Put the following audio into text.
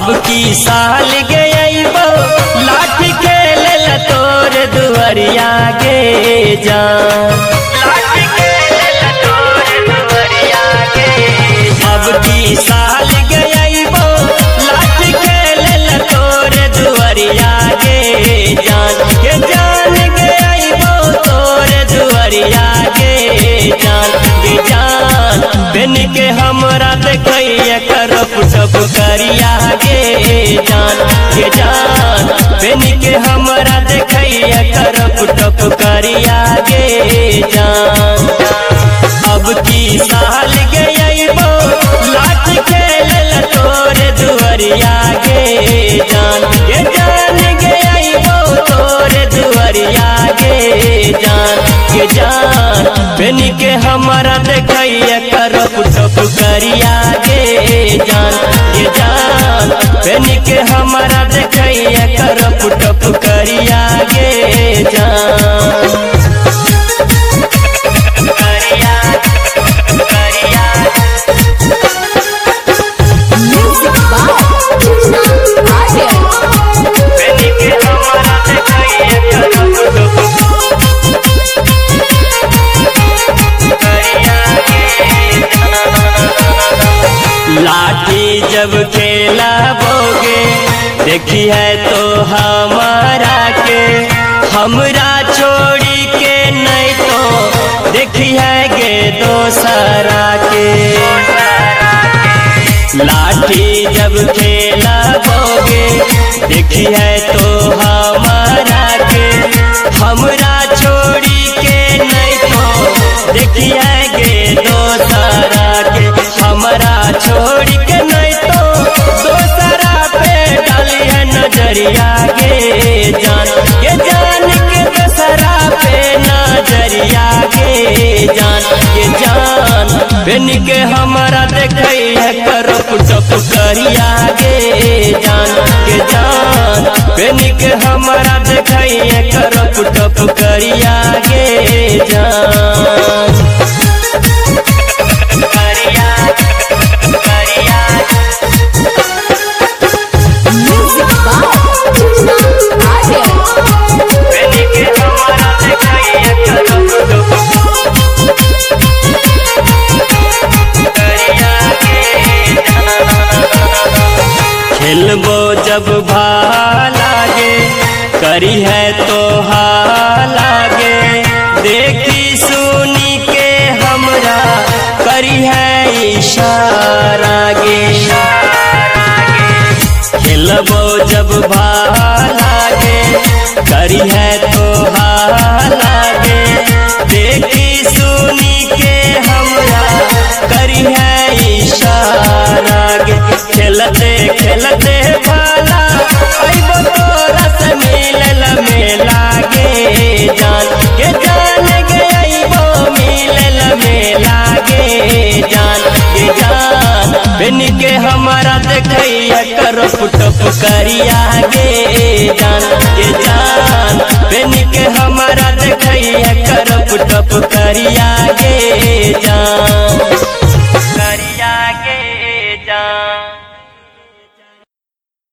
की साल गई लाठी खेल तोर दुआरिया गे जान। अब की साल गई लाठी खेल तोर दुआरिया गे जान के जान गई तोर दुआरिया गे जान बिन के हमरा देखैया करप टप करिया गे जान बिन के हमरा देखैया करप टप करिया गे जान। अब की साल गई लाठ खेल तोर दुआरिया गे जान गई तोर दुआरिया गे जान बिन के हमरा देखैया करप टप करिया गे जान बिन के हमरा देखैया करप टप करिया गे जान। लाठी जब खेला बोगे देखी है तो हमारा के हमरा छोड़ी के नहीं तो देखी है गे दोसरा के। लाठी जब खेला बोगे देखी है तो हमारा के हमरा छोड़ी के नहीं तो देखी है गे दोसरा के। हमरा छोड़ी के नहीं तो दोसरा पे डाली है नजरिया गे जान के दोसरा पे नजरिया गे जान बिन के हमरा देखैया करप टप करिया गे जान बिन के हमरा देखैया करप टप करिया गे जान। खेलबो जब भालागे करी है तो हालागे देखी सुनी के हमरा करी है इशारा गे। खेलबो जब भालागे करी है तो हालागे देखी सुनी के हमरा करी है इशारा गे। खेलते खेलते भाला आइबो तोरा से मिलल मेला गे जान आइबो मिलल मेला गे जान बिन के हमरा देखैया करप टप करिया गे जान बिन के हमरा देखैया करप टप करिया गे जान।